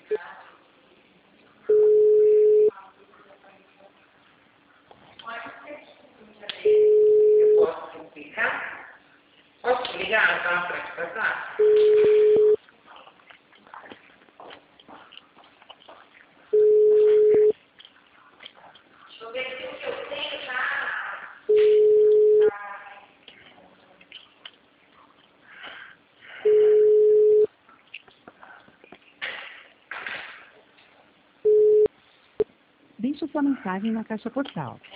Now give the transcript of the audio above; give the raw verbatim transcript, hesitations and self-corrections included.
Eu posso explicar? Posso ligar então para passar? Deixa eu ver aqui o que eu tenho, tá? Deixe sua mensagem na caixa postal.